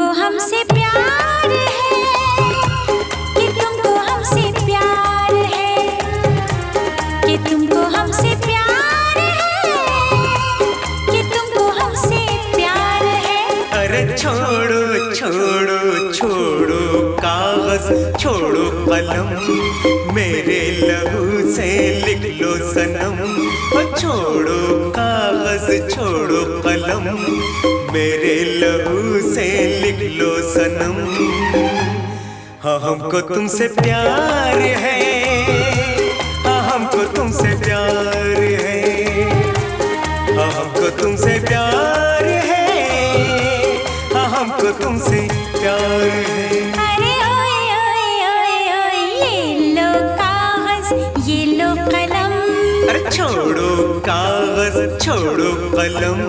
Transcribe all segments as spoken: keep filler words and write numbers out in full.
हमसे प्यार है, कि तुमको हमसे प्यार है, कि तुमको हमसे प्यार है, कि तुमको हमसे प्यार है। अरे छोड़ो छोड़ो छोड़ो कागज, छोड़ो कलम, मेरे लहू से लिख लो सनम। ओ छोड़ो कागज छोड़ो कलम, मेरे लहू से लिख लो सनम। हाँ हमको तुमसे प्यार है, हाँ हमको तुमसे प्यार है, हाँ हमको तुमसे प्यार है, हाँ हमको तुमसे प्यार है। अरे ओए ओए ओए ओए, ये लो कागज ये लो कलम। अरे छोड़ो कागज छोड़ो कलम।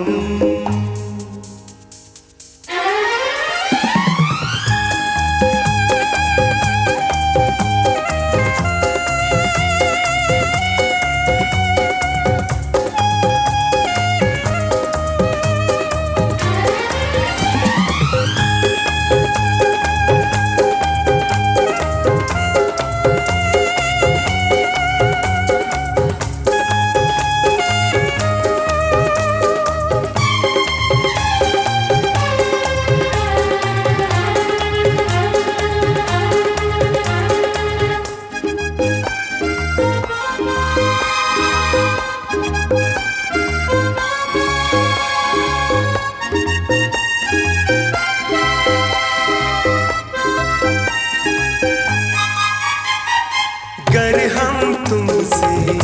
अगर हम तुमसे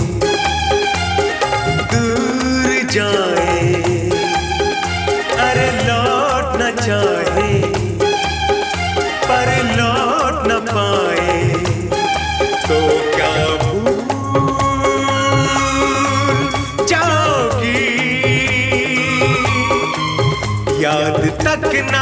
दूर जाए, अरे लौट न चाहे पर लौट न पाए, तो क्या भूल जाओगी, याद तक ना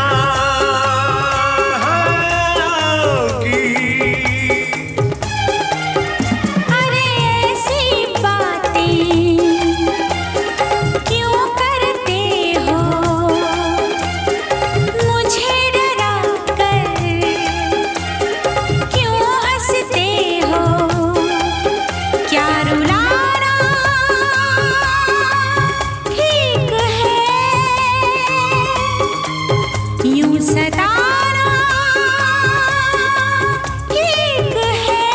सताना ठीक है।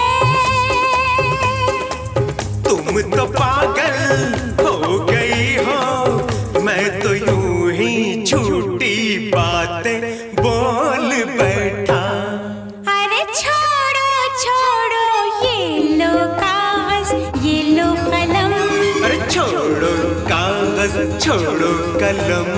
तुम तो पागल हो गई हो, मैं तो यूं ही झूठी बातें बोल बैठा। अरे छोड़ो छोड़ो ये लो कागज ये लो कलम। अरे छोड़ो कागज छोड़ो कलम।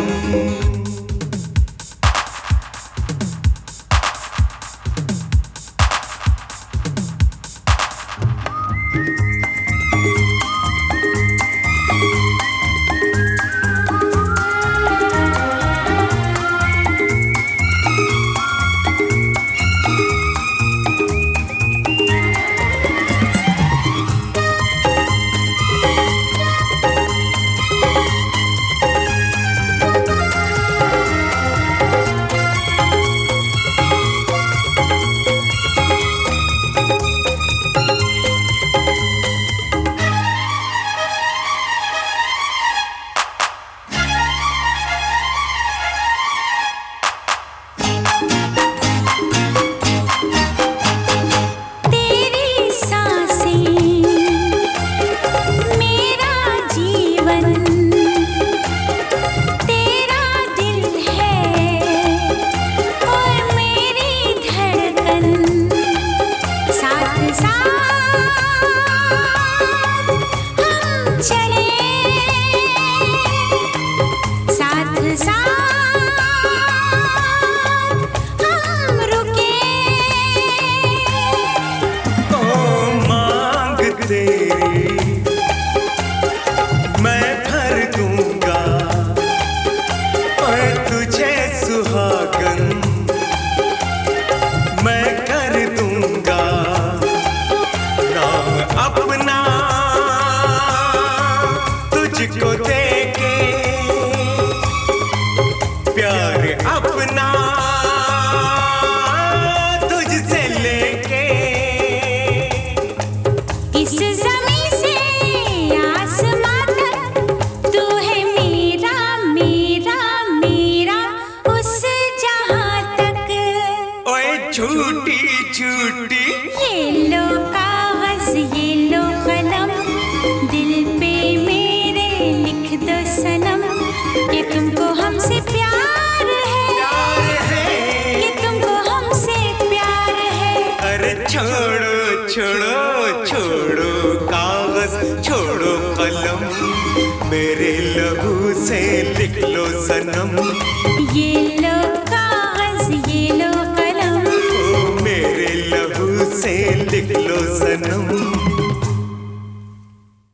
झूठी झूठी। ये लो कागज ये लो कलम, दिल पे मेरे लिख दो सनम कि तुमको हमसे प्यार है, प्यार है कि तुमको हमसे प्यार है। अरे छोड़ो छोड़ो छोड़ो कागज छोड़ो कलम, मेरे लहू से लिख लो सनम। ये लो कागज ये लो कलम, ओ मेरे लहू से लिख लो सनम।